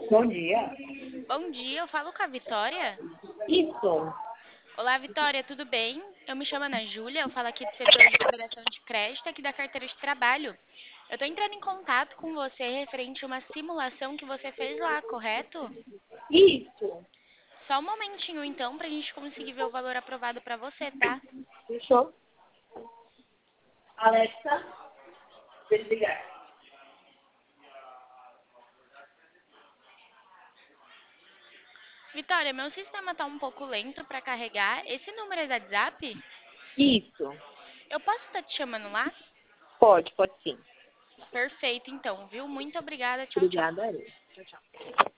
Bom dia. Bom dia, eu falo com a Vitória. Isso. Olá, Vitória, tudo bem? Eu me chamo Ana Júlia, eu falo aqui do setor de liberação de crédito, aqui da carteira de trabalho. Eu estou entrando em contato com você referente a uma simulação que você fez lá, correto? Isso. Só um momentinho, então, para a gente conseguir ver o valor aprovado para você, tá? Fechou? Alexa, desligar. Vitória, meu sistema está um pouco lento para carregar. Esse número é da WhatsApp? Isso. Eu posso estar te chamando lá? Pode sim. Perfeito, então, viu? Muito obrigada. Tchau, tchau. Obrigada, Ari. Tchau, tchau.